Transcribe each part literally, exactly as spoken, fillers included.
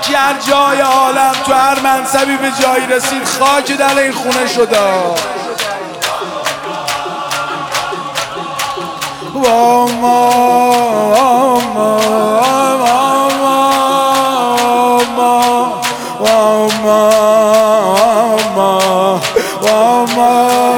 کی هر جای عالم تو هر منصبی به جایی رسید خاک در این خونه شده. واما واما واما واما واما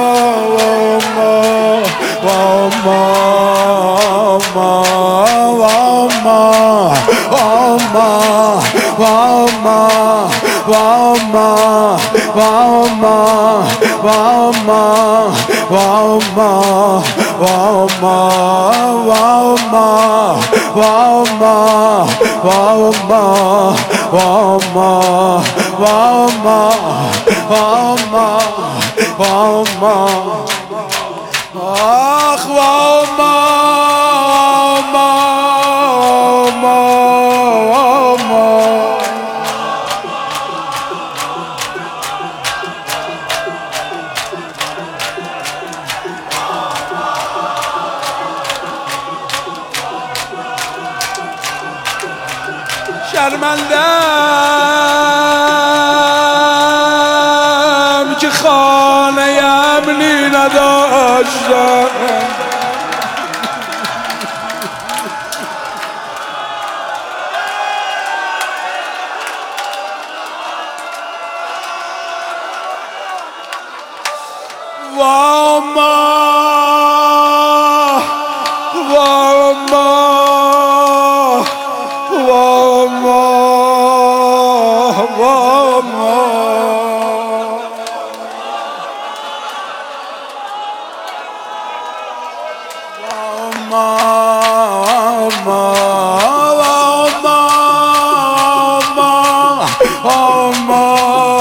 آخ واما شرمندم که خانه امنی نداشتم. واما واما واما واما واما واما